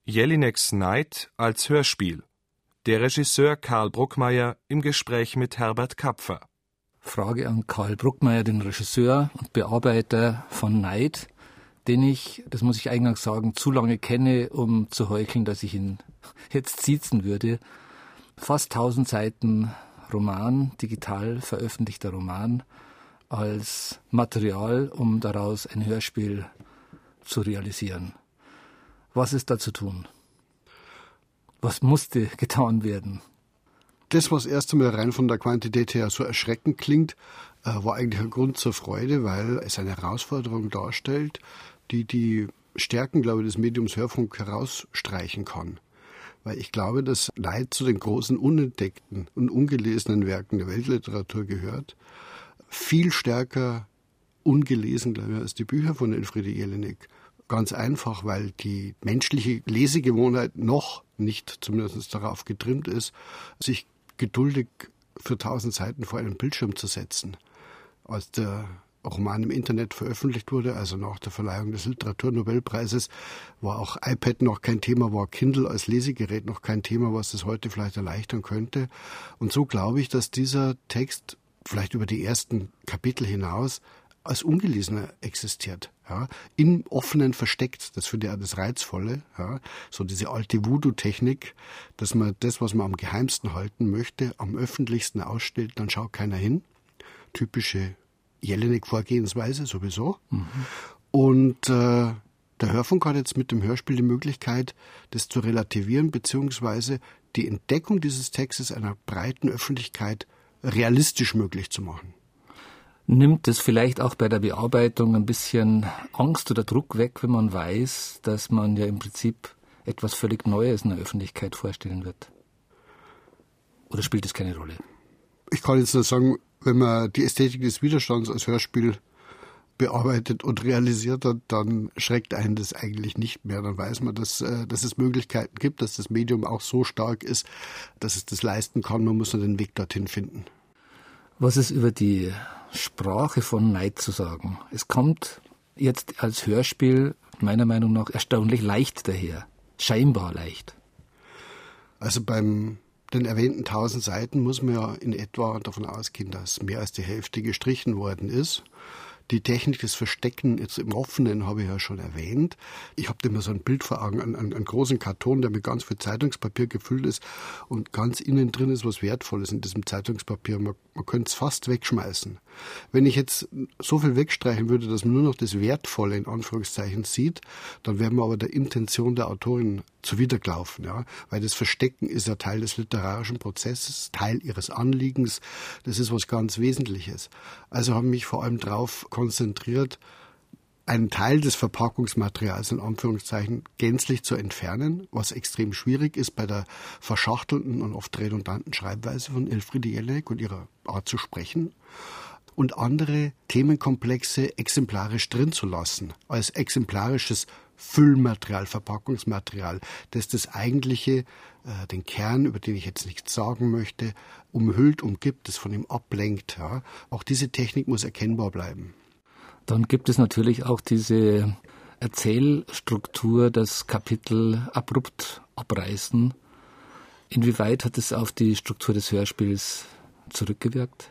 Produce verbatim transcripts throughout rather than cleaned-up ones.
Jelineks Neid als Hörspiel. Der Regisseur Karl Bruckmeier im Gespräch mit Herbert Kapfer. Frage an Karl Bruckmeier, den Regisseur und Bearbeiter von Neid, den ich, das muss ich eingangs sagen, zu lange kenne, um zu heucheln, dass ich ihn jetzt siezen würde. Fast tausend Seiten Roman, digital veröffentlichter Roman, als Material, um daraus ein Hörspiel zu realisieren. Was ist da zu tun? Was musste getan werden? Das, was erst einmal rein von der Quantität her so erschreckend klingt, war eigentlich ein Grund zur Freude, weil es eine Herausforderung darstellt, die die Stärken, glaube ich, des Mediums Hörfunk herausstreichen kann. Weil ich glaube, dass Neid zu den großen unentdeckten und ungelesenen Werken der Weltliteratur gehört. Viel stärker ungelesen, glaube ich, als die Bücher von Elfriede Jelinek. Ganz einfach, weil die menschliche Lesegewohnheit noch nicht zumindest darauf getrimmt ist, sich geduldig für tausend Seiten vor einen Bildschirm zu setzen. Als der Roman im Internet veröffentlicht wurde, also nach der Verleihung des Literaturnobelpreises, war auch iPad noch kein Thema, war Kindle als Lesegerät noch kein Thema, was das heute vielleicht erleichtern könnte. Und so glaube ich, dass dieser Text vielleicht über die ersten Kapitel hinaus als Ungelesener existiert, ja, im Offenen versteckt. Das finde ich auch das Reizvolle, ja, so diese alte Voodoo-Technik, dass man das, was man am geheimsten halten möchte, am öffentlichsten ausstellt, dann schaut keiner hin. Typische Jelinek-Vorgehensweise sowieso. Mhm. Und äh, der Hörfunk hat jetzt mit dem Hörspiel die Möglichkeit, das zu relativieren, beziehungsweise die Entdeckung dieses Textes einer breiten Öffentlichkeit realistisch möglich zu machen. Nimmt es vielleicht auch bei der Bearbeitung ein bisschen Angst oder Druck weg, wenn man weiß, dass man ja im Prinzip etwas völlig Neues in der Öffentlichkeit vorstellen wird? Oder spielt es keine Rolle? Ich kann jetzt nur sagen, wenn man die Ästhetik des Widerstands als Hörspiel bearbeitet und realisiert hat, dann schreckt einen das eigentlich nicht mehr. Dann weiß man, dass, dass es Möglichkeiten gibt, dass das Medium auch so stark ist, dass es das leisten kann. Man muss nur den Weg dorthin finden. Was ist über die Sprache von Neid zu sagen? Es kommt jetzt als Hörspiel meiner Meinung nach erstaunlich leicht daher. Scheinbar leicht. Also beim den erwähnten tausend Seiten muss man ja in etwa davon ausgehen, dass mehr als die Hälfte gestrichen worden ist. Die Technik des Verstecken jetzt im Offenen habe ich ja schon erwähnt. Ich habe immer so ein Bild vor Augen, einen, einen großen Karton, der mit ganz viel Zeitungspapier gefüllt ist und ganz innen drin ist was Wertvolles in diesem Zeitungspapier. Man, man könnte es fast wegschmeißen. Wenn ich jetzt so viel wegstreichen würde, dass man nur noch das Wertvolle in Anführungszeichen sieht, dann wären wir aber der Intention der Autorin zuwidergelaufen, ja, weil das Verstecken ist ja Teil des literarischen Prozesses, Teil ihres Anliegens, das ist was ganz Wesentliches. Also habe ich mich vor allem darauf konzentriert, einen Teil des Verpackungsmaterials in Anführungszeichen gänzlich zu entfernen, was extrem schwierig ist bei der verschachtelten und oft redundanten Schreibweise von Elfriede Jelinek und ihrer Art zu sprechen, und andere Themenkomplexe exemplarisch drin zu lassen, als exemplarisches Füllmaterial, Verpackungsmaterial, das das eigentliche, äh, den Kern, über den ich jetzt nichts sagen möchte, umhüllt, umgibt, das von ihm ablenkt. Ja. Auch diese Technik muss erkennbar bleiben. Dann gibt es natürlich auch diese Erzählstruktur, das Kapitel abrupt abreißen. Inwieweit hat es auf die Struktur des Hörspiels zurückgewirkt?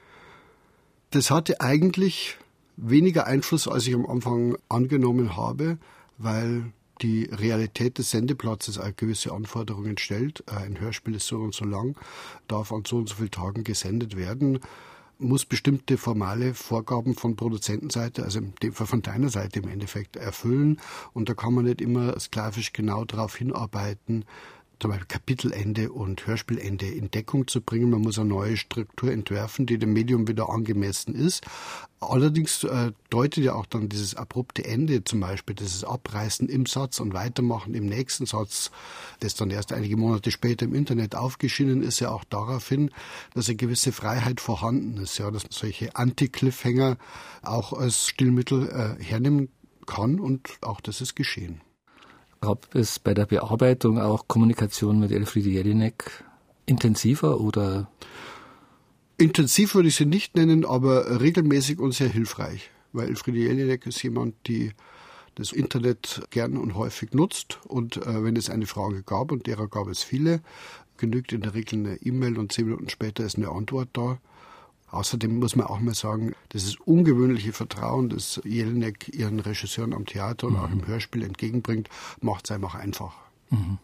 Das hatte eigentlich weniger Einfluss, als ich am Anfang angenommen habe, weil die Realität des Sendeplatzes auch gewisse Anforderungen stellt. Ein Hörspiel ist so und so lang, darf an so und so vielen Tagen gesendet werden, muss bestimmte formale Vorgaben von Produzentenseite, also in dem Fall von deiner Seite im Endeffekt, erfüllen. Und da kann man nicht immer sklavisch genau darauf hinarbeiten, zum Beispiel Kapitelende und Hörspielende in Deckung zu bringen. Man muss eine neue Struktur entwerfen, die dem Medium wieder angemessen ist. Allerdings äh, deutet ja auch dann dieses abrupte Ende, zum Beispiel dieses Abreißen im Satz und Weitermachen im nächsten Satz, das dann erst einige Monate später im Internet aufgeschienen ist, ja auch darauf hin, dass eine gewisse Freiheit vorhanden ist, ja, dass man solche Anti-Cliffhanger auch als Stilmittel äh, hernehmen kann, und auch das ist geschehen. Gab es bei der Bearbeitung auch Kommunikation mit Elfriede Jelinek intensiver oder? Intensiv würde ich sie nicht nennen, aber regelmäßig und sehr hilfreich. Weil Elfriede Jelinek ist jemand, die das Internet gern und häufig nutzt. Und äh, wenn es eine Frage gab, und derer gab es viele, genügt in der Regel eine E-Mail und zehn Minuten später ist eine Antwort da. Außerdem muss man auch mal sagen, das ist ungewöhnliche Vertrauen, das Jelinek ihren Regisseuren am Theater und mhm. auch im Hörspiel entgegenbringt, macht es einfach einfach. Mhm.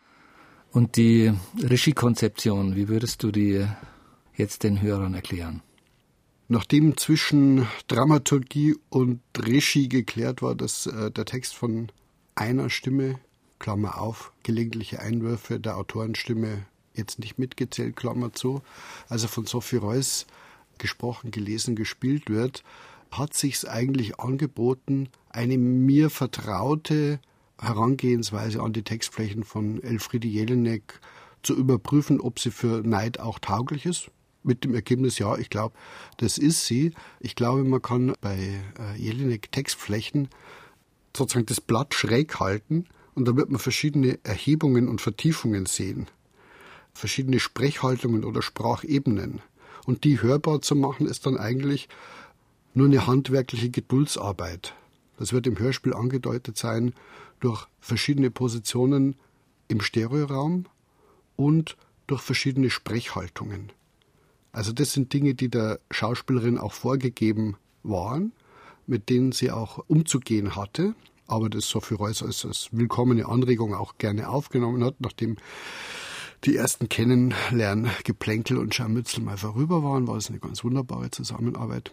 Und die Regiekonzeption, wie würdest du die jetzt den Hörern erklären? Nachdem zwischen Dramaturgie und Regie geklärt war, dass äh, der Text von einer Stimme, Klammer auf, gelegentliche Einwürfe der Autorenstimme jetzt nicht mitgezählt, Klammer zu, also von Sophie Reuss gesprochen, gelesen, gespielt wird, hat sich's eigentlich angeboten, eine mir vertraute Herangehensweise an die Textflächen von Elfriede Jelinek zu überprüfen, ob sie für Neid auch tauglich ist. Mit dem Ergebnis, ja, ich glaube, das ist sie. Ich glaube, man kann bei äh, Jelinek Textflächen sozusagen das Blatt schräg halten und da wird man verschiedene Erhebungen und Vertiefungen sehen. Verschiedene Sprechhaltungen oder Sprachebenen. Und die hörbar zu machen, ist dann eigentlich nur eine handwerkliche Geduldsarbeit. Das wird im Hörspiel angedeutet sein durch verschiedene Positionen im Stereoraum und durch verschiedene Sprechhaltungen. Also das sind Dinge, die der Schauspielerin auch vorgegeben waren, mit denen sie auch umzugehen hatte, aber das Sophie Reuss als, als willkommene Anregung auch gerne aufgenommen hat, nachdem die ersten Kennenlerngeplänkel und Scharmützel mal vorüber waren, war es eine ganz wunderbare Zusammenarbeit.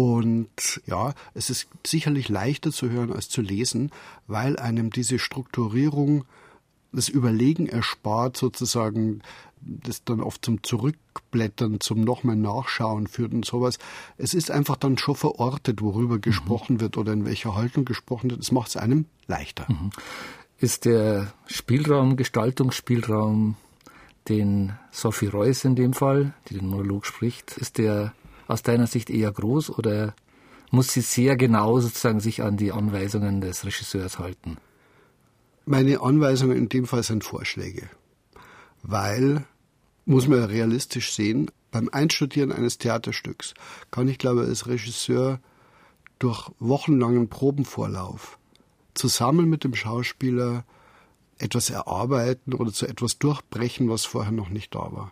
Und ja, es ist sicherlich leichter zu hören als zu lesen, weil einem diese Strukturierung, das Überlegen erspart, sozusagen, das dann oft zum Zurückblättern, zum nochmal Nachschauen führt und sowas. Es ist einfach dann schon verortet, worüber gesprochen mhm. wird oder in welcher Haltung gesprochen wird. Das macht es einem leichter. Mhm. Ist der Spielraum, Gestaltungsspielraum, den Sophie Reuss in dem Fall, die den Monolog spricht, ist der aus deiner Sicht eher groß oder muss sie sehr genau sozusagen sich an die Anweisungen des Regisseurs halten? Meine Anweisungen in dem Fall sind Vorschläge, weil, muss man realistisch sehen, beim Einstudieren eines Theaterstücks kann ich, glaube ich, als Regisseur durch wochenlangen Probenvorlauf zusammen mit dem Schauspieler etwas erarbeiten oder zu etwas durchbrechen, was vorher noch nicht da war.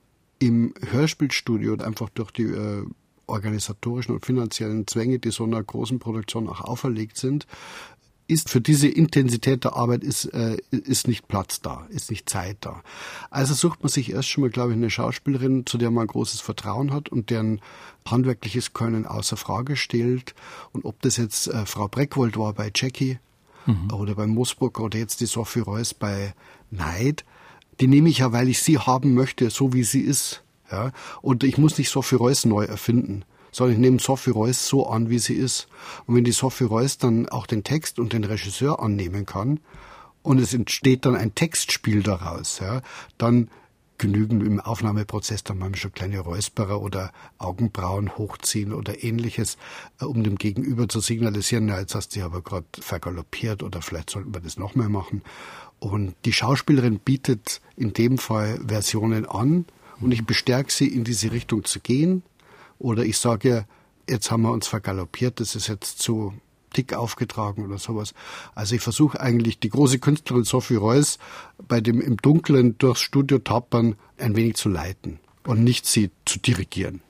Im Hörspielstudio, einfach durch die äh, organisatorischen und finanziellen Zwänge, die so einer großen Produktion auch auferlegt sind, ist für diese Intensität der Arbeit ist, äh, ist nicht Platz da, ist nicht Zeit da. Also sucht man sich erst schon mal, glaube ich, eine Schauspielerin, zu der man ein großes Vertrauen hat und deren handwerkliches Können außer Frage stellt. Und ob das jetzt äh, Frau Breckwold war bei Jackie, Mhm. oder bei Moosbrugger oder jetzt die Sophie Reuss bei Neid, die nehme ich ja, weil ich sie haben möchte, so wie sie ist. Ja? Und ich muss nicht Sophie Reuss neu erfinden, sondern ich nehme Sophie Reuss so an, wie sie ist. Und wenn die Sophie Reuss dann auch den Text und den Regisseur annehmen kann und es entsteht dann ein Textspiel daraus, ja, dann genügen im Aufnahmeprozess dann manchmal schon kleine Räusperer oder Augenbrauen hochziehen oder Ähnliches, um dem Gegenüber zu signalisieren, na, jetzt hast du dich aber gerade vergaloppiert oder vielleicht sollten wir das noch mehr machen. Und die Schauspielerin bietet in dem Fall Versionen an und ich bestärke sie, in diese Richtung zu gehen. Oder ich sage ihr, jetzt haben wir uns vergaloppiert, das ist jetzt zu dick aufgetragen oder sowas. Also ich versuche eigentlich die große Künstlerin Sophie Reuss bei dem im Dunkeln durchs Studio tappern ein wenig zu leiten und nicht sie zu dirigieren.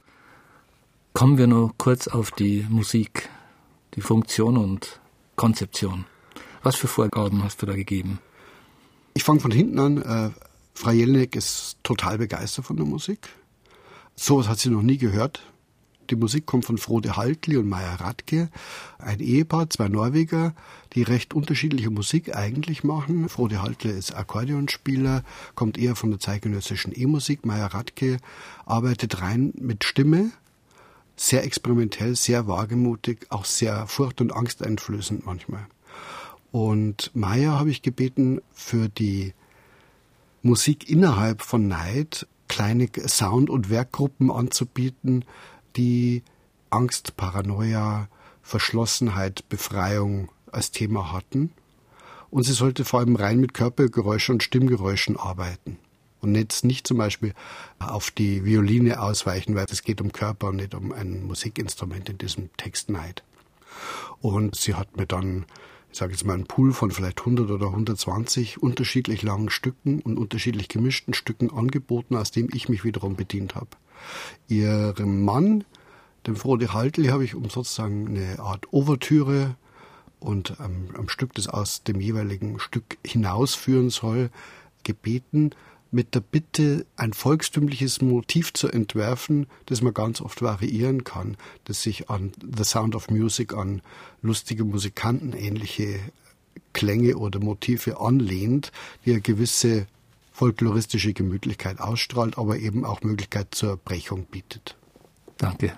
Kommen wir noch kurz auf die Musik, die Funktion und Konzeption. Was für Vorgaben hast du da gegeben? Ich fange von hinten an. Äh, Frau Jelinek ist total begeistert von der Musik. Sowas hat sie noch nie gehört. Die Musik kommt von Frode Haltli und Maja Radke, ein Ehepaar, zwei Norweger, die recht unterschiedliche Musik eigentlich machen. Frode Haltli ist Akkordeonspieler, kommt eher von der zeitgenössischen E-Musik. Maja Radke arbeitet rein mit Stimme, sehr experimentell, sehr wagemutig, auch sehr furcht- und angsteinflößend manchmal. Und Maja habe ich gebeten, für die Musik innerhalb von Neid kleine Sound- und Werkgruppen anzubieten, die Angst, Paranoia, Verschlossenheit, Befreiung als Thema hatten. Und sie sollte vor allem rein mit Körpergeräuschen und Stimmgeräuschen arbeiten. Und jetzt nicht zum Beispiel auf die Violine ausweichen, weil es geht um Körper und nicht um ein Musikinstrument in diesem Text Neid. Und sie hat mir dann, ich sage jetzt mal, einen Pool von vielleicht hundert oder hundertzwanzig unterschiedlich langen Stücken und unterschiedlich gemischten Stücken angeboten, aus dem ich mich wiederum bedient habe. Ihrem Mann, dem Frode Haltl, habe ich um sozusagen eine Art Ouvertüre und ähm, am Stück, das aus dem jeweiligen Stück hinausführen soll, gebeten, mit der Bitte, ein volkstümliches Motiv zu entwerfen, das man ganz oft variieren kann, das sich an The Sound of Music, an lustige Musikanten ähnliche Klänge oder Motive anlehnt, die eine gewisse folkloristische Gemütlichkeit ausstrahlt, aber eben auch Möglichkeit zur Brechung bietet. Danke.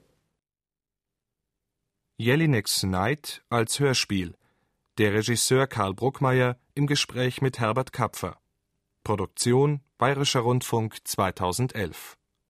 Jelineks Neid als Hörspiel. Der Regisseur Karl Bruckmeier im Gespräch mit Herbert Kapfer. Produktion Bayerischer Rundfunk zweitausendelf.